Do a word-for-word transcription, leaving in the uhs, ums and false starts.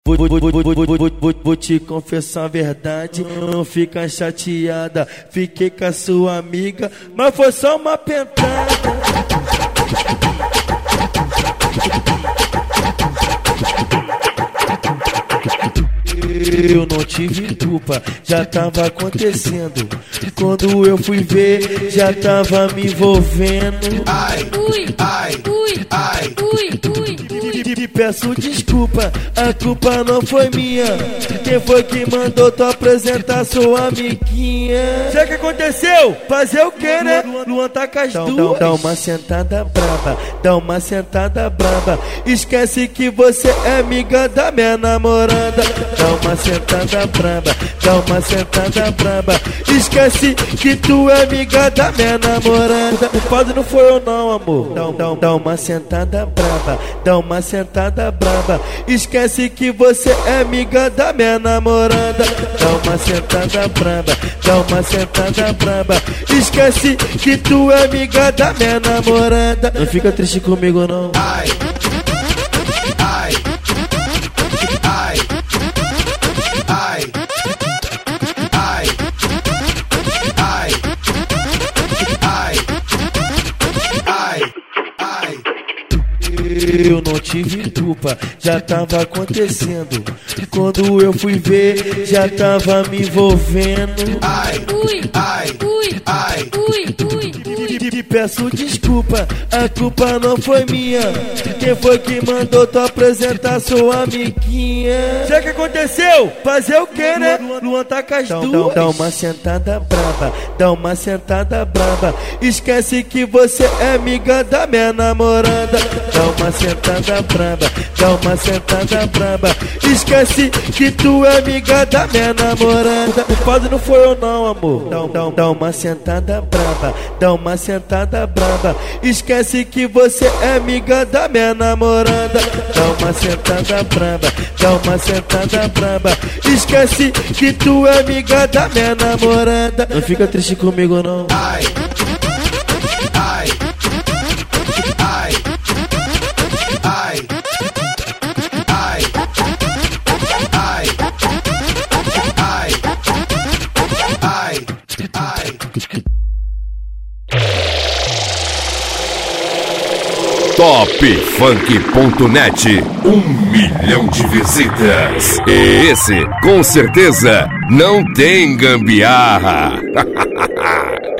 Vou, vou, vou, vou, vou, vou, vou, vou te confessar a verdade, não fica chateada. Fiquei com a sua amiga, mas foi só uma pentada. Eu não tive culpa, já tava acontecendo. Quando eu fui ver, já tava me envolvendo. Ai, ui, ai, ui, ai, ui, ui, ui. Te peço desculpa, a culpa não foi minha. Quem foi que mandou tu apresentar sua amiguinha? Já que aconteceu, fazer o que, né? Luan tá com as duas. Dá uma sentada braba, dá uma sentada braba. Esquece que você é amiga da minha namorada. Dá uma sentada braba, dá uma sentada braba. Esquece que tu é amiga da minha namorada. O padre não foi eu não, amor. Dá, dá, dá uma sentada braba, dá uma sentada braba. Esquece que você é amiga da minha namorada. Dá uma sentada braba, dá uma sentada braba. Esquece que tu é amiga da minha namorada. Não fica triste comigo não. Ai, ai, ai, ai, ai, ai, ai, ai, ai. Eu não tive culpa, já tava acontecendo. Quando eu fui ver, já tava me envolvendo. Ai, ui, ai, ui, ai, ui, ui. Te peço desculpa, a culpa não foi minha. Quem foi que mandou tu apresentar sua amiguinha? Já que aconteceu, fazer o que, né? Luan tá com as duas. Dá uma sentada braba, dá uma sentada braba. Esquece que você é amiga da minha namorada. Dá uma sentada braba, dá uma sentada braba. Esquece que tu é amiga da minha namorada. O padre não foi eu não, amor. Dá, dá, dá uma sentada braba, dá uma sentada braba. Esquece que você é amiga da minha namorada. Dá uma sentada braba, dá uma sentada braba. Esquece que tu é amiga da minha namorada. Não fica triste comigo não. Ai, ai, ai, ai, ai, ai, ai, ai, ai. top funk ponto net, um milhão de visitas. E esse, com certeza, não tem gambiarra.